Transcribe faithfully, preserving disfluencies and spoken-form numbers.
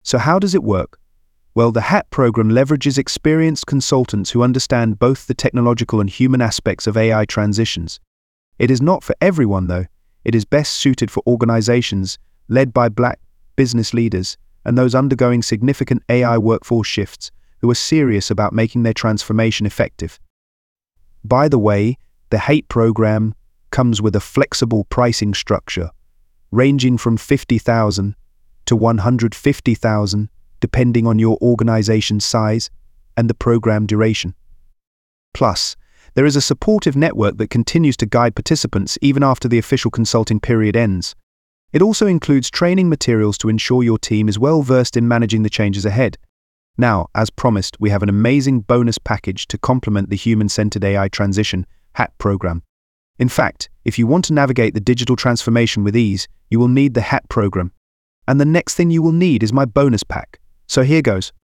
So how does it work? Well, the HAT program leverages experienced consultants who understand both the technological and human aspects of A I transitions. It is not for everyone, though. It is best suited for organizations led by Black business leaders and those undergoing significant A I workforce shifts who are serious about making their transformation effective. By the way, the HAT program comes with a flexible pricing structure, ranging from fifty thousand dollars to one hundred fifty thousand dollars, depending on your organization's size and the program duration. Plus, there is a supportive network that continues to guide participants even after the official consulting period ends. It also includes training materials to ensure your team is well versed in managing the changes ahead. Now, as promised, we have an amazing bonus package to complement the Human-Centered A I Transition HAT program. In fact, if you want to navigate the digital transformation with ease, you will need the HAT program. And the next thing you will need is my bonus pack. So here goes.